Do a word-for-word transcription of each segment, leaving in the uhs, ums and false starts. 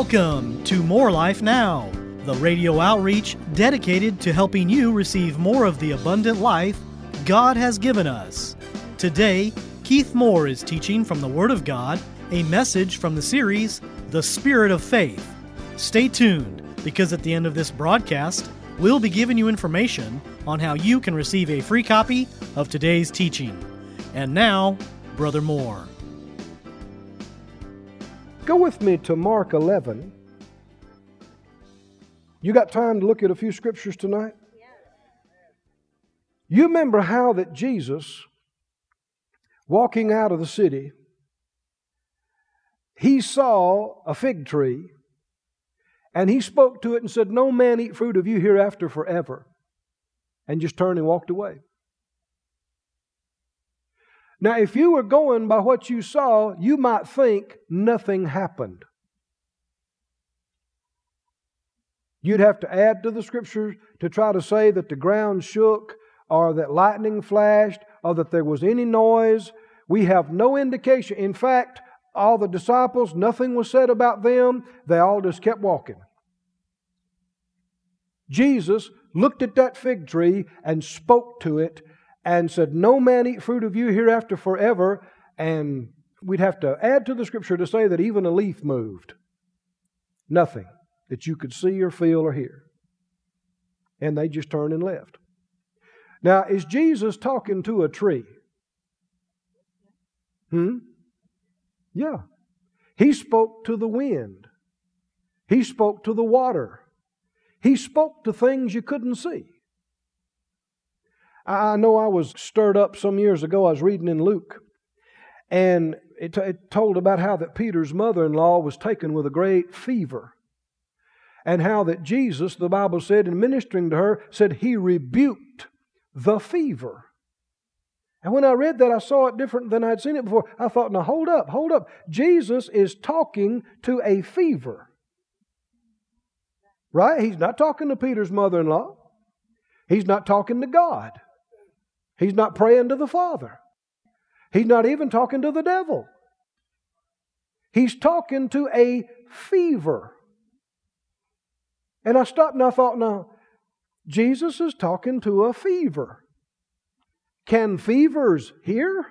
Welcome to More Life Now, the radio outreach dedicated to helping you receive more of the abundant life God has given us. Today, Keith Moore is teaching from the Word of God, a message from the series, The Spirit of Faith. Stay tuned, because at the end of this broadcast, we'll be giving you information on how you can receive a free copy of today's teaching. And now, Brother Moore. Go with me to Mark eleven. You got time to look at a few scriptures tonight? You remember how that Jesus, walking out of the city, he saw a fig tree, and he spoke to it and said, "No man eat fruit of you hereafter forever," and just turned and walked away. Now, if you were going by what you saw, you might think nothing happened. You'd have to add to the scriptures to try to say that the ground shook, or that lightning flashed, or that there was any noise. We have no indication. In fact, all the disciples, nothing was said about them. They all just kept walking. Jesus looked at that fig tree and spoke to it and said, "No man eat fruit of you hereafter forever." And we'd have to add to the scripture to say that even a leaf moved. Nothing that you could see or feel or hear. And they just turned and left. Now, is Jesus talking to a tree? Hmm? Yeah. He spoke to the wind. He spoke to the water. He spoke to things you couldn't see. I know I was stirred up some years ago. I was reading in Luke, and it, t- it told about how that Peter's mother-in-law was taken with a great fever, and how that Jesus, the Bible said, in ministering to her, said He rebuked the fever. And when I read that, I saw it different than I'd seen it before. I thought, now hold up, hold up. Jesus is talking to a fever. Right? He's not talking to Peter's mother-in-law. He's not talking to God. He's not praying to the Father. He's not even talking to the devil. He's talking to a fever. And I stopped and I thought, now, Jesus is talking to a fever. Can fevers hear?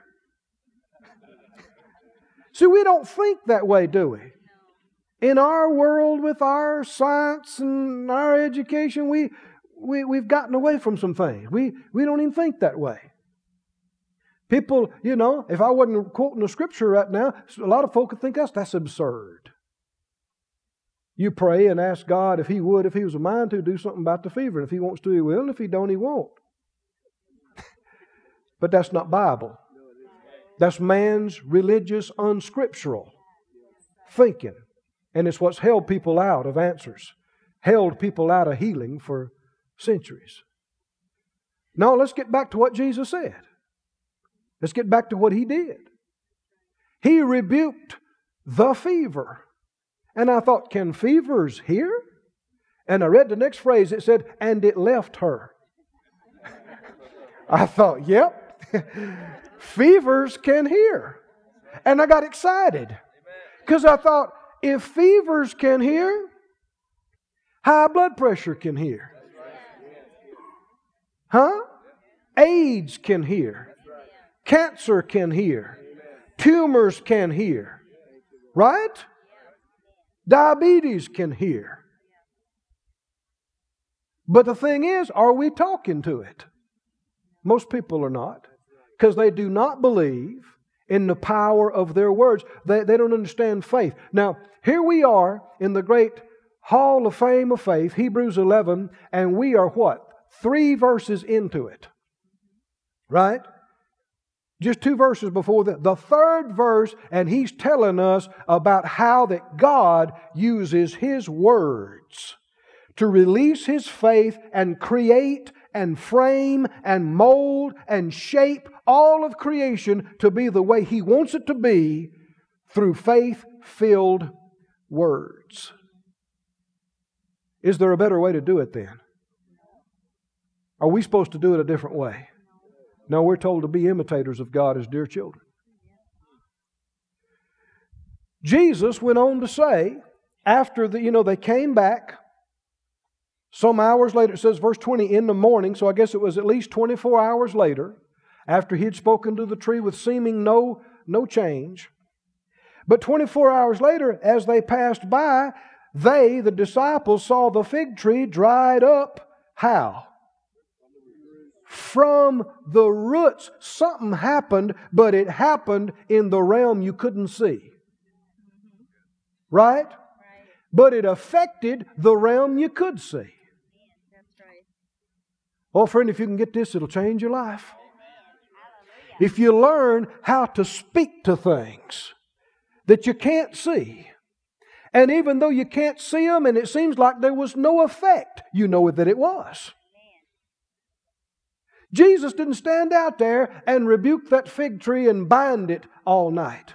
See, we don't think that way, do we? In our world, with our science and our education, we, we, we've gotten away from some things. We, we don't even think that way. People, you know, if I wasn't quoting the scripture right now, a lot of folk would think that's, that's absurd. You pray and ask God if He would, if He was a mind to, do something about the fever. And if He wants to, He will. And if He don't, He won't. But that's not Bible. That's man's religious, unscriptural thinking. And it's what's held people out of answers. Held people out of healing for centuries. Now let's get back to what Jesus said. Let's get back to what He did. He rebuked the fever. And I thought, can fevers hear? And I read the next phrase. It said, and it left her. I thought, yep, fevers can hear. And I got excited. Because I thought, if fevers can hear, high blood pressure can hear. Huh? AIDS can hear. Cancer can hear. Tumors can hear. Right? Diabetes can hear. But the thing is, are we talking to it? Most people are not. Because they do not believe in the power of their words. They, they don't understand faith. Now, here we are in the great Hall of Fame of Faith, Hebrews eleven, and we are what? Three verses into it. Right? Just two verses before that. The third verse, and he's telling us about how that God uses His words to release His faith and create and frame and mold and shape all of creation to be the way He wants it to be through faith-filled words. Is there a better way to do it then? Are we supposed to do it a different way? No, we're told to be imitators of God as dear children. Jesus went on to say after the, you know, they came back, some hours later, it says verse twenty, in the morning, so I guess it was at least twenty-four hours later, after he had spoken to the tree with seeming no, no change. But twenty-four hours later, as they passed by, they, the disciples, saw the fig tree dried up. How? From the roots. Something happened, but it happened in the realm you couldn't see. Right? Right. But it affected the realm you could see. That's right. Oh, friend, if you can get this, it'll change your life. If you learn how to speak to things that you can't see, and even though you can't see them and it seems like there was no effect, you know that it was. Jesus didn't stand out there and rebuke that fig tree and bind it all night.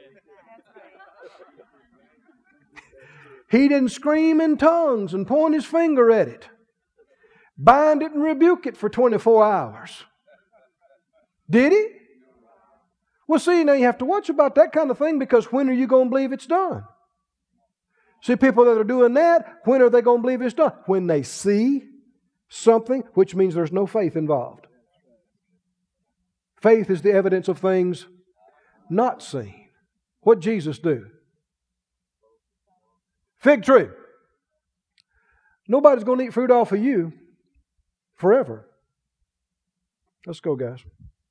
He didn't scream in tongues and point his finger at it. Bind it and rebuke it for twenty-four hours. Did he? Well, see, now you have to watch about that kind of thing, because when are you going to believe it's done? See, people that are doing that, when are they going to believe it's done? When they see something, which means there's no faith involved. Faith is the evidence of things not seen. What did Jesus do? Fig tree. Nobody's going to eat fruit off of you forever. Let's go, guys.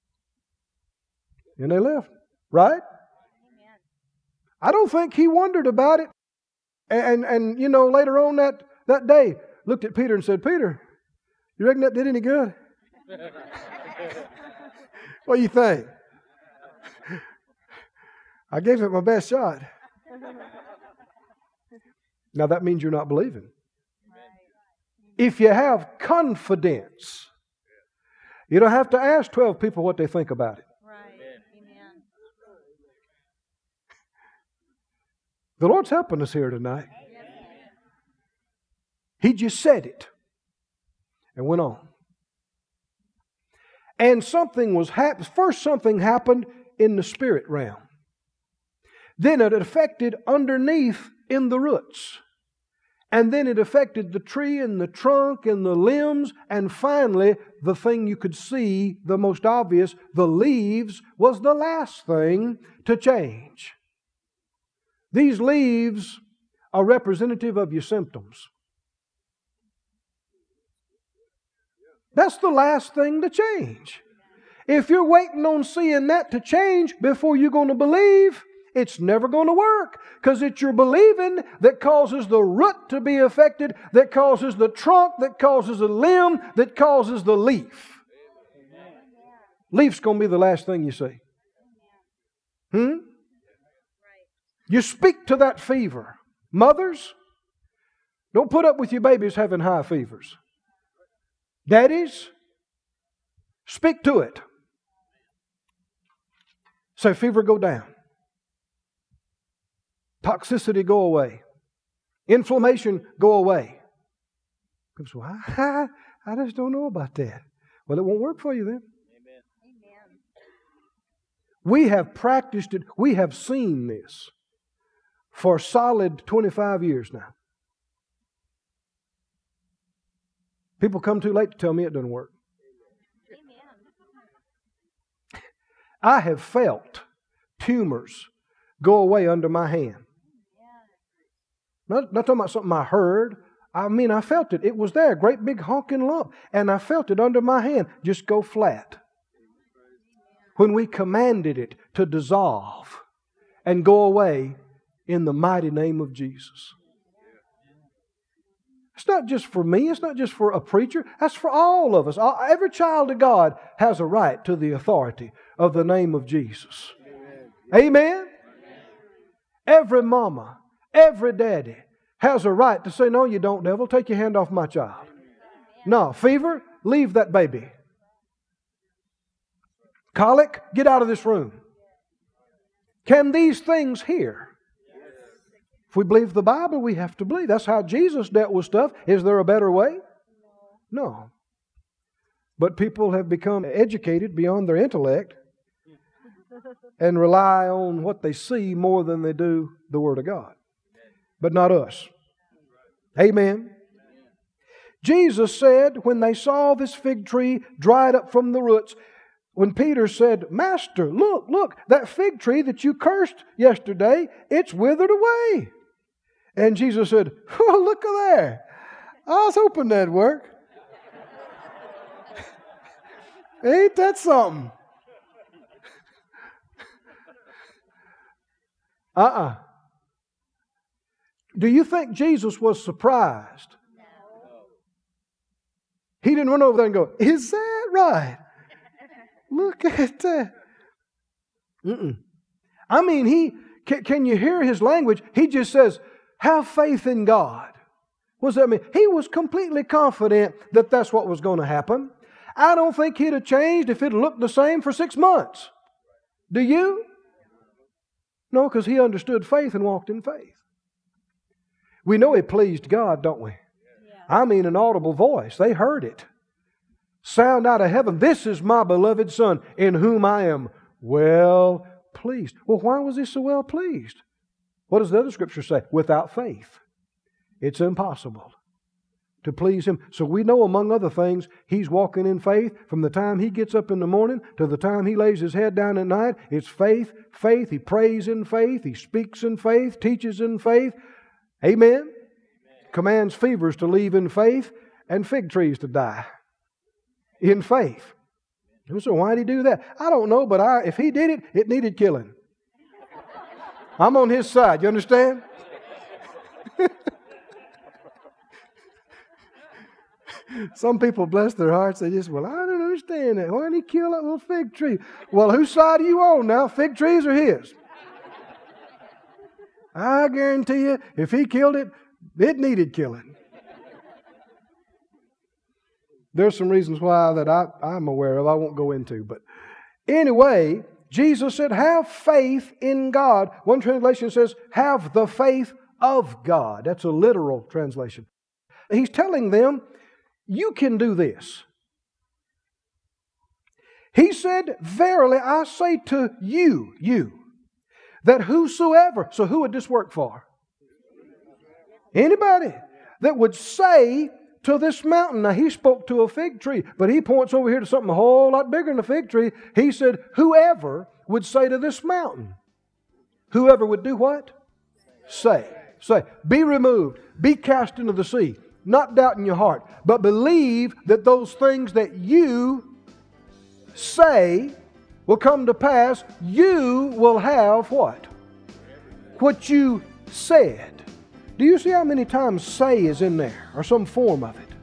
And they left. Right? I don't think he wondered about it. And, and you know, later on that, that day, looked at Peter and said, Peter, you reckon that did any good? What do you think? I gave it my best shot. Now that means you're not believing. If you have confidence, you don't have to ask twelve people what they think about it. The Lord's helping us here tonight. He just said it and went on. And something was happening. First, something happened in the spirit realm. Then it affected underneath in the roots. And then it affected the tree and the trunk and the limbs. And finally, the thing you could see, the most obvious, the leaves, was the last thing to change. These leaves are representative of your symptoms. That's the last thing to change. If you're waiting on seeing that to change before you're going to believe, it's never going to work. Because it's your believing that causes the root to be affected, that causes the trunk, that causes the limb, that causes the leaf. Leaf's going to be the last thing you see. Hmm? You speak to that fever. Mothers, don't put up with your babies having high fevers. Daddies, speak to it. Say, fever go down. Toxicity go away. Inflammation go away. People say, well, I, I just don't know about that. Well, it won't work for you then. Amen. Amen. We have practiced it. We have seen this for a solid twenty-five years now. People come too late to tell me it doesn't work. Amen. I have felt tumors go away under my hand. Not, not talking about something I heard. I mean, I felt it. It was there, a great big honking lump. And I felt it under my hand just go flat. When we commanded it to dissolve and go away in the mighty name of Jesus. It's not just for me. It's not just for a preacher. That's for all of us. Every child of God has a right to the authority of the name of Jesus. Amen? Amen? Every mama, every daddy has a right to say, no, you don't, devil. Take your hand off my child. No, fever, leave that baby. Colic, get out of this room. Can these things hear? If we believe the Bible, we have to believe. That's how Jesus dealt with stuff. Is there a better way? No. But people have become educated beyond their intellect and rely on what they see more than they do the Word of God. but not us. Amen. Jesus said when they saw this fig tree dried up from the roots, when Peter said, Master, look, look, that fig tree that you cursed yesterday, it's withered away. And Jesus said, oh, look at there. I was hoping that'd work. Ain't that something? Uh-uh. Do you think Jesus was surprised? He didn't run over there and go, is that right? Look at that. Mm-mm. I mean, he can, can you hear his language? He just says, have faith in God. What does that mean? He was completely confident that that's what was going to happen. I don't think he'd have changed if it looked the same for six months. Do you? No, because he understood faith and walked in faith. We know it pleased God, don't we? I mean, an audible voice. They heard it. Sound out of heaven. This is my beloved Son, in whom I am well pleased. Well, why was he so well pleased? What does the other scripture say? Without faith, it's impossible to please Him. So we know, among other things, He's walking in faith from the time He gets up in the morning to the time He lays His head down at night. It's faith, faith. He prays in faith. He speaks in faith, teaches in faith. Amen. Commands fevers to leave in faith and fig trees to die in faith. So why did He do that? I don't know, but I, if He did it, it needed killing. I'm on His side. You understand? Some people, bless their hearts, they just, well, I don't understand that. Why did He kill that little fig tree? Well, whose side are you on now? Fig trees or His? I guarantee you, if He killed it, it needed killing. There's some reasons why that I, I'm aware of. I won't go into. But anyway, Jesus said, have faith in God. One translation says, have the faith of God. That's a literal translation. He's telling them, you can do this. He said, verily I say to you, you, that whosoever, so who would this work for? Anybody that would say to this mountain. Now, he spoke to a fig tree, but he points over here to something a whole lot bigger than a fig tree. He said, whoever would say to this mountain. Whoever would do what? Say. Say. Be removed. Be cast into the sea. Not doubt in your heart, but believe that those things that you say will come to pass. You will have what? What you said. Do you see how many times say is in there, or some form of it?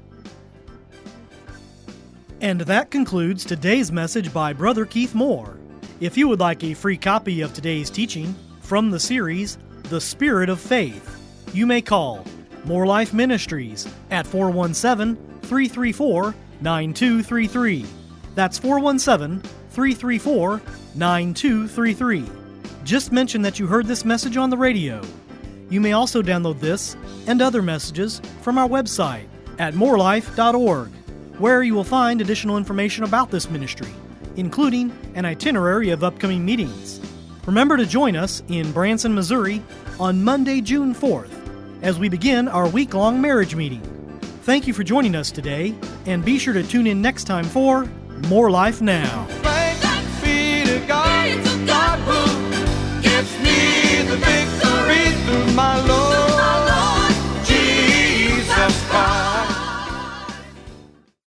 And that concludes today's message by Brother Keith Moore. If you would like a free copy of today's teaching from the series, The Spirit of Faith, you may call More Life Ministries at four one seven, three three four, nine two three three. That's four one seven, three three four, nine two three three. Just mention that you heard this message on the radio. You may also download this and other messages from our website at more life dot org, where you will find additional information about this ministry, including an itinerary of upcoming meetings. Remember to join us in Branson, Missouri on Monday, June fourth, as we begin our week-long marriage meeting. Thank you for joining us today, and be sure to tune in next time for More Life Now.